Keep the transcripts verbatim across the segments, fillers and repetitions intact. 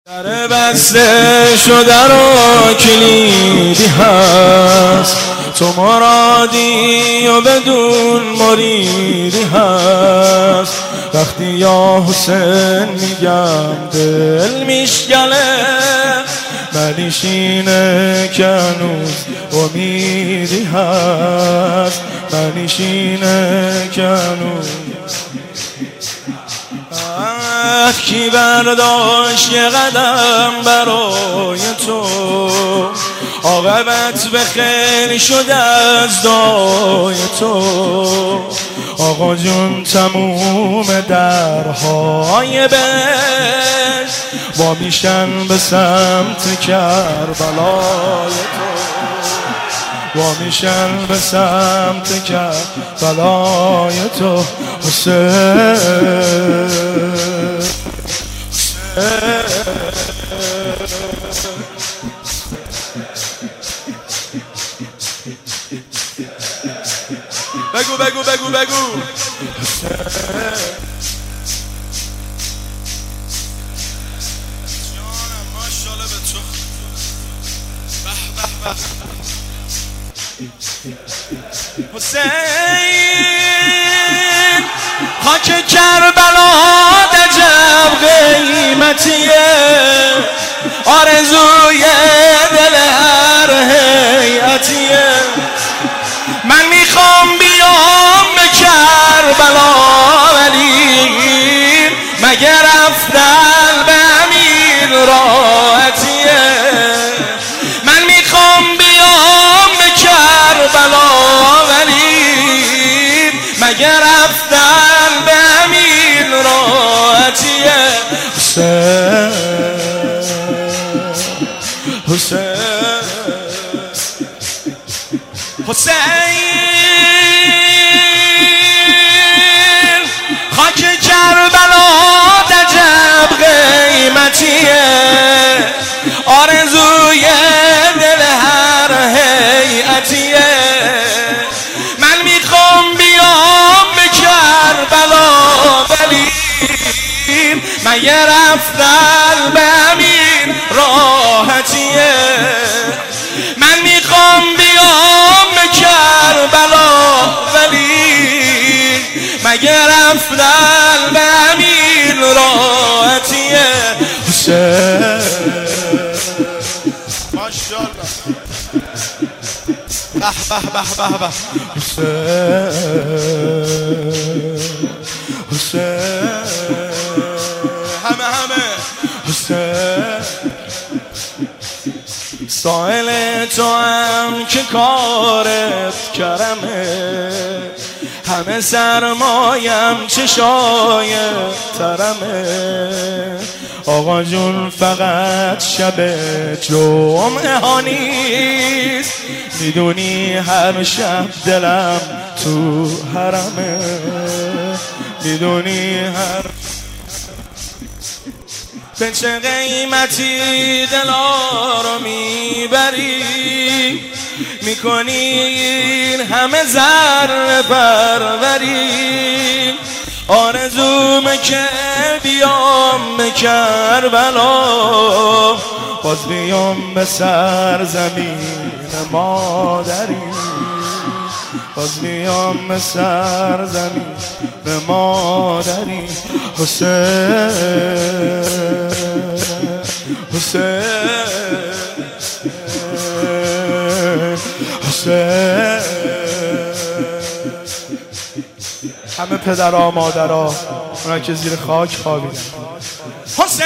در بسته شده رو کلیدی هست، تو مرادی و بدون مریدی هست. وقتی یا حسین میگم دل میشگله، ولیش اینه که هنوز امیدی هست، ولیش اینه که هنوز کی برداشت یه قدم برای تو، عاقبت به خیر شده از دعای تو. آقا جون تموم درهای بهش وا میشن به سمت کربلای تو، وا میشن به سمت کربلای تو. حسین بگو بگو بگو بگو جانم ماشاءالله به تو. به به به حسین خاک کربلا عجب قیمتیه، آرزوی دل هر هیئتیه. من میخوام بیام به کربلا ولی مگه رفتن به امیر راحتیه. من میخوام بیام به کربلا ولی مگه رفتن به امیر راحتیه. حسین حسین حسین خاک کربلا عجب قیمتیه، آرزوی دل هر هیئتیه. من میخوام بیام به کربلا ولی مگه رفتن به امیر راحتیه. من میخوام بیام به کربلا ولی مگه رفتن به امیر راحتیه. حسین ماشاءالله به به به به به حسین حسین همه همه حسین. سائل تو هم که کارت کرمه، همه سرمایم چشای ترمه. آقا جون فقط شب جمعه ها نیست، میدونی هر شب دلم تو حرمه، میدونی هر به چه قیمتی دلا رو میبری، میکنی این همه ذره پروری. آرزومه که بیام به کربلا، باز بیام به سرزمین مادری، باز بیام به سرزمین به مادری. حسین حسین حسین همه پدرها مادرها اونا که زیر خاک خوابیدن. حسین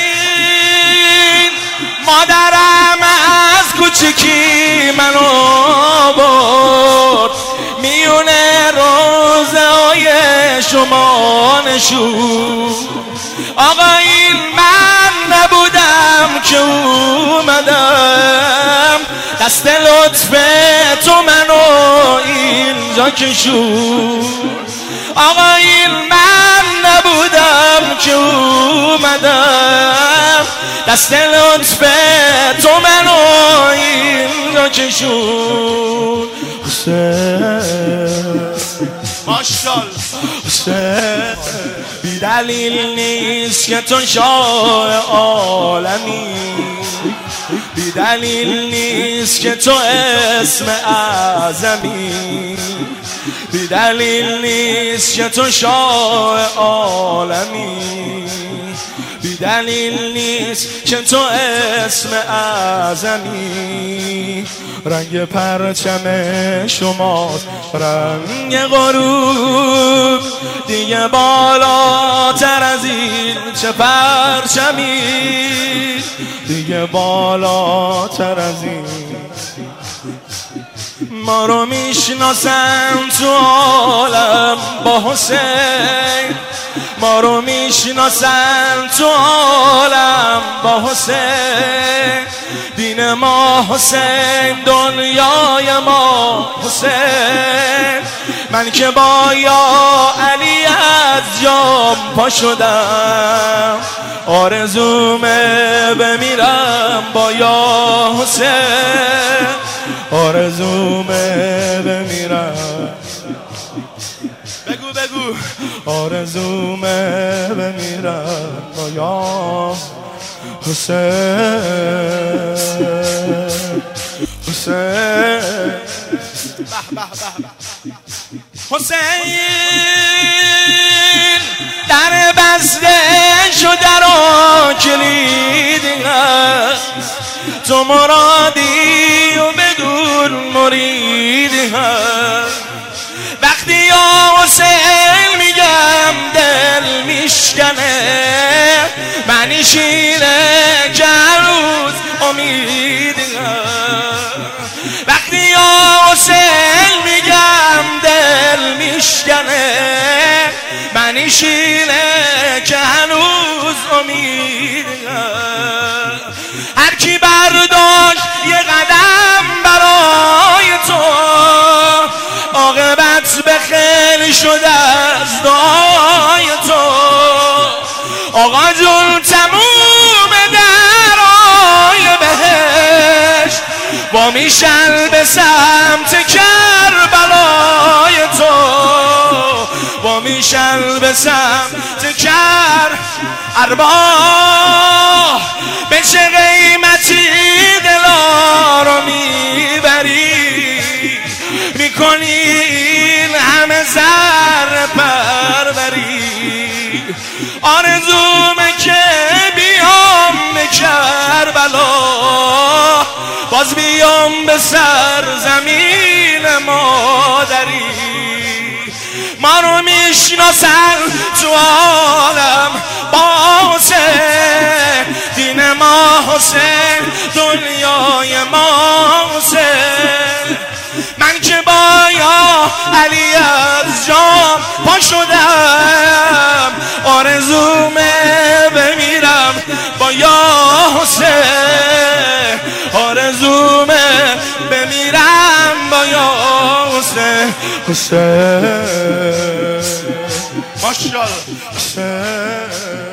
مادرم از کوچکی منو برد، میونه روزه های شما نشون. آقا این من نبودم که اومدم، دست لطف تو منو اینجا کشون. آقا این من نبودم که اومدم، دست لطف تو منو اینجا کشون. حسین ماشاءالله حسین بی دلیل نیست که تو شاه عالمی، بی دلیل نیست که تو اسم اعظمی، بی دلیل نیست که تو شاه عالمی، بی دلیل نیست که تو اسم اعظمی. رنگ پرچم شماست رنگ غروب، دیگه بالاتر از این چه پرچمی، دیگه بالاتر از این. ما رو میشناسن تو عالم با حسین، ما رو میشناسن تو عالم با حسین، دین ما حسین، دنیای ما حسین. من که با یا علی از جام پا شدم، آرزومه بمیرم با یا حسین، آرزومه بمیرم. بگو بگو آرزومه بمیرم با یا حسین، حسین حسین. در بسته شده را کلیدی هست، تو مرادی و بدون مریدی هست. وقتی یا حسین میگم دل میشکنه، منی شیره که روز امیدی هست. وقتی یا حسین میگم دل میشکنه، منی شیره که هنوز امیدی هست. هر کی برداشت یه قدم برای تو، عاقبت به خیر شده از دعای تو. آقا جون تموم درای بهشت با میشن به سمت کربلای تو، با میشن به سمت کربلا. به چه قیمتی دلا رو میبری، میکنی این همه زر پروری. آرزومه که بیام به کربلا، باز بیام به سرزمین مادری. ما رو میشناسن تو عالم با حسین، دین ما حسین، دنیای ما حسین. من که با یا علی از جام پا شدم، آرزومه بمیرم با یا حسین، آرزومه بمیرم با یا حسین، حسین ماشاءالله حسین.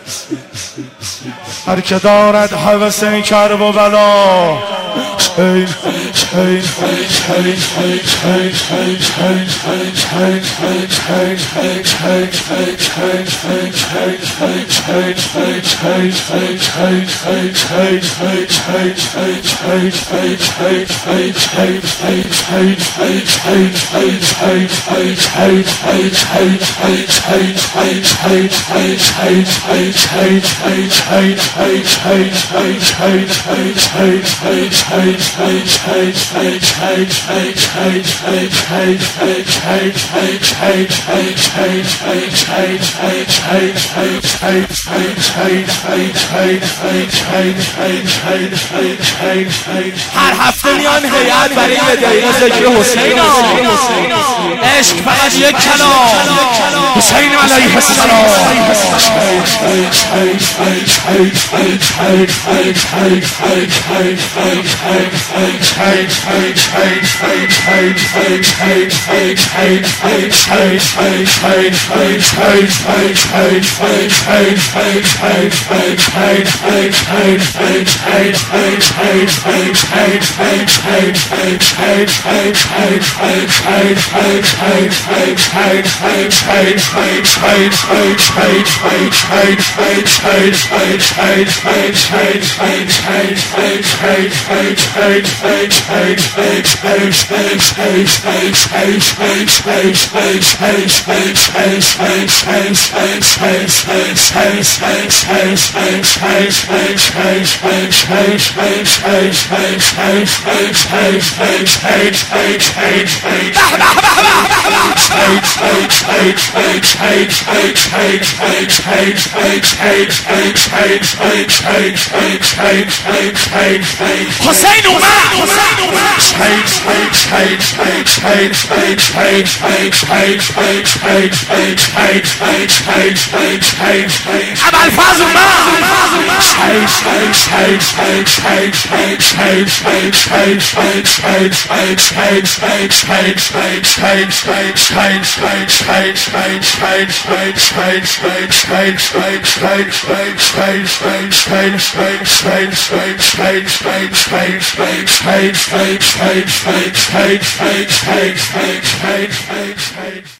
هر که دارد هوس کرب و بلا، شین شین شین شین هر هفته میان هیئت برای یه دقیقه ذکر حسین. عشق فقط یک کلام، حسین علیه السلام. Hey, حسین اومد حسین اومد ابوالفضل اومد